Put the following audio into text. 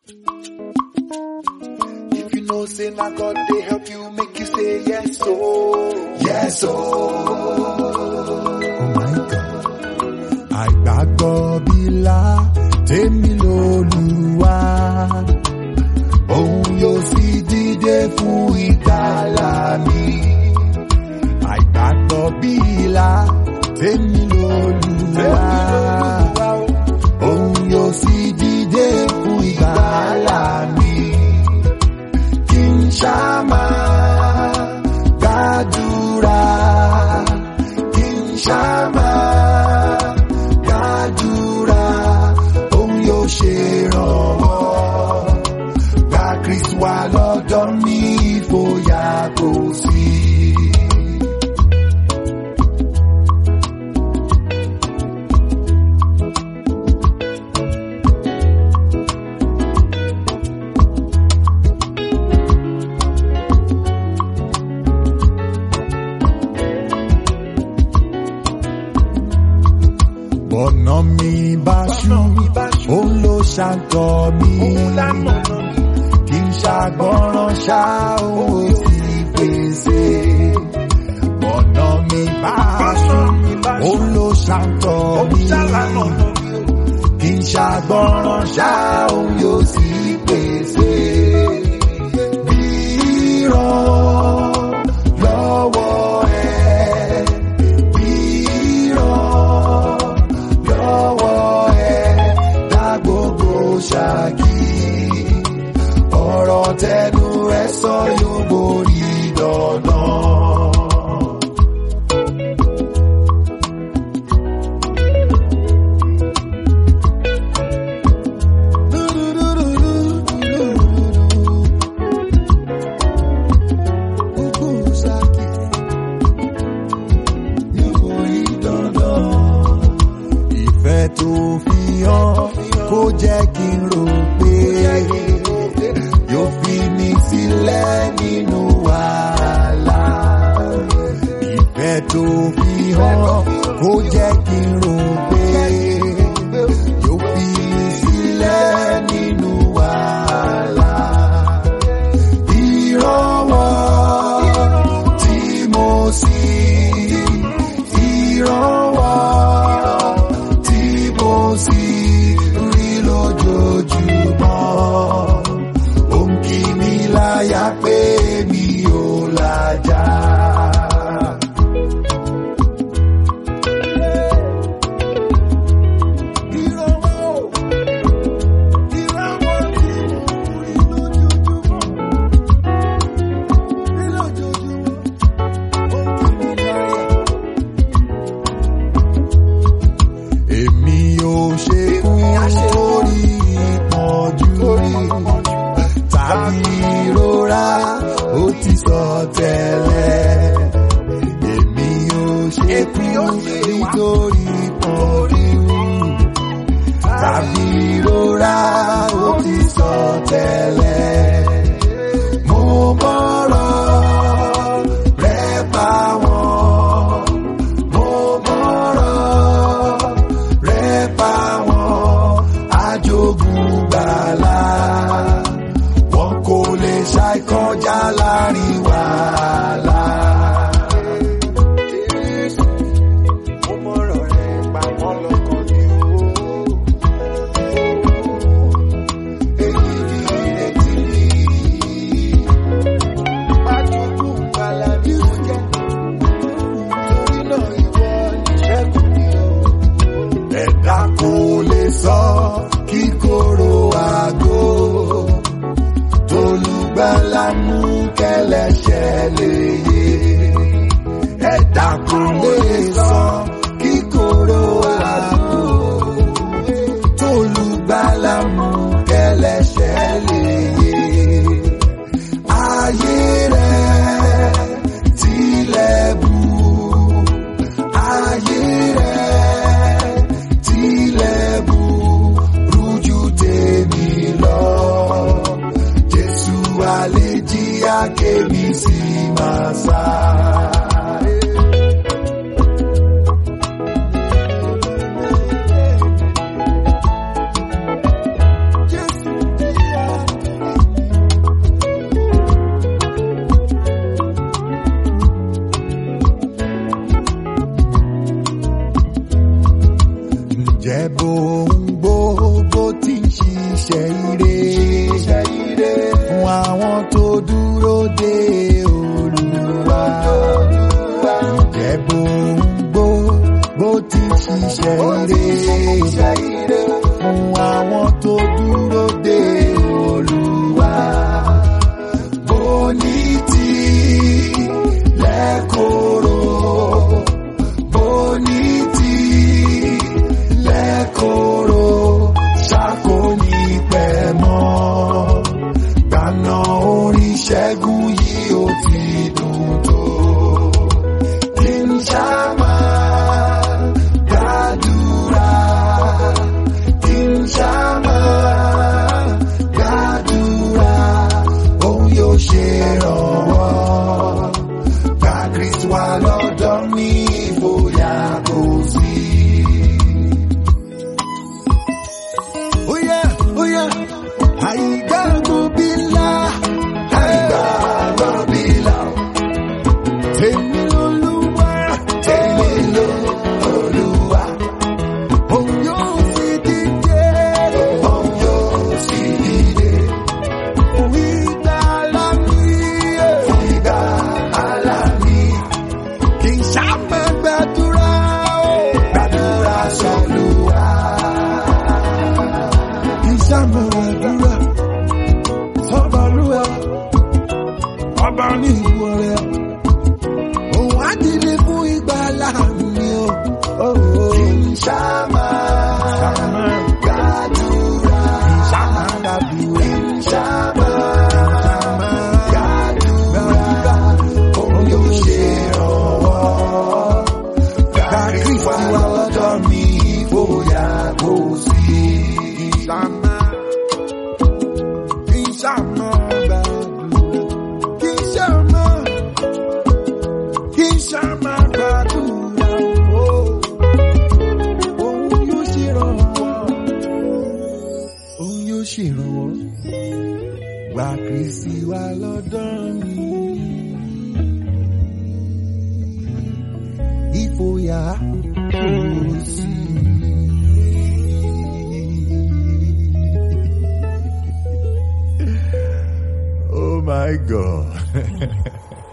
If you know say na God they help you, make you say yes oh. Yes oh. Oh my God. Àìgbàgbọ́ bílá tèmi lólúwa. Òun yóò sì dìde fún ìgbàlà mi. Àìgbàgbọ́ bílá tèmi lólúwa. Òun yóò sì dìde fún ìgbàlà mi. Kí n ṣá máa gbàdúrà. Kí n ṣá máa gbàdúrà. Òun yóò ṣèrànwọ́. Gba Kristi wá lọ́dọ̀ mi, ìfòyà kò sí. Bọ̀nà mi bá ṣú, òun ló ṣàǹtọ̀ mi. Kì í ṣàgbọ́ràn ṣá, òun ò sì pèsè. Bọ̀nà mi bá ṣú, òun ló ṣàǹtọ̀ mi. Kì í ṣàgbọ́ràn ṣá, òun yóò sì pèsè. Bí ìrànlọ́wọ́ ẹ̀, bí ìrànlọ́wọ́ ẹ̀, dá gbogbo ṣáàkì. Ọ̀rọ̀ tẹnu rẹ̀ sọ yóò borí dandan. Ìfẹ́ tó fi hàn kò jẹ́ kí n rò pé yóò fi mi sílẹ̀ nínú wàhálà. Ìfẹ́ tó fi hàn kò jẹ́ kí n rò pé yóò fi mi sílẹ̀ nínú wàhálà. Ìrànwọ́ tí mo sì, ìrànwọ́ tí mo sì rí lójoojúmọ́. Ó ń kí mi láyà pé mi ò làjà. Èmi ò ṣe kún orí ìpọ́njú tàbí ìrora, ó ti sọ tẹ́lẹ̀. Èmi ò ṣe kún nítorí ìpọ́njú tàbí ìrora, ó ti sọ tẹ́lẹ̀. Mo mọ̀rọ̀ rẹ̀ bá wọn. Mo mọ̀rọ̀ rẹ̀ bá wọn. Ajogun gbàlà. Wọn kò lè ṣàìkọjá láàrin wàhálà. Mo mọ̀rọ̀ rẹ̀ bá wọn lọ́kàn ni ó. Èyí ni ìrètí mi. Ajogun gbàlà ni ó jẹ́. Torí náà ìwọ ni ṣẹ́gun mi o. Ẹ̀dá kò lè sọ kíkorò àgò. Tolùgbàlà mú kẹ́lẹ́ṣẹ̀ lè yé. Ẹ̀dá kò lè sọ kíkorò àgò. Tolùgbàlà mú kẹ́lẹ́ṣẹ̀ lè yé. Ayé rẹ̀ tilẹ̀ bù. Ayé rẹ̀ tilẹ̀ bù. Rújú tèmi lọ. Jésù àlejìyà kémi sí máa sá. Jésù ṣiṣẹ́ ire fún àwọn tó dúró de Olúwa. Ǹjẹ́ bó ń gbó bó ti ṣiṣẹ́ ire fún àwọn tó dúró de Olúwa. Bó ní tí lẹ́kọ̀ọ́rọ̀, bó ní tí lẹ́kọ̀ọ́rọ̀, ṣáko ní pẹ́ mọ́. Gbaná orin ṣẹ́gun yìí ó ti dùn tó. Kí n ṣá máa gbàdúrà, kí n ṣá máa gbàdúrà, òun yóò ṣèrànwọ́. Gba Kristi wá lọ́dọ̀ mi, ìfòyà kò sí. Oya, àìgbàgbọ́ bílà, àìgbàgbọ́ bílà. Tèmi l'Olúwa, tèmi l'Olúwa. Òun yóò sì dìde, òun yóò sì dìde. Fún ìgbàlà mi, fún ìgbàlà mi. Kì í ṣá máa gbàdúrà, gbàdúrà s'Olúwa. Kì í ṣá máa gbàdúrà s'Ọba Olúwa. Ọba ní ìwọ rẹ̀. Òun á dìde fún ìgbàlà mi o. Kì í ṣá máa gbàdúrà, kì í ṣá máa gbàdúrà, kì í ṣá máa gbàdúrà. Òun yóò ṣèrànwọ́. Gba Kristi wá lọ́dọ̀ mi, ìfòyà kò sí. Kì í ṣá máa gbàdúrà, kì í ṣá máa gbàdúrà. Òun yóò ṣèrànwọ́, òun yóò ṣèrànwọ́. Gba Kristi wá lọ́dọ̀ mi, ìfòyà kò sí. Oh my God.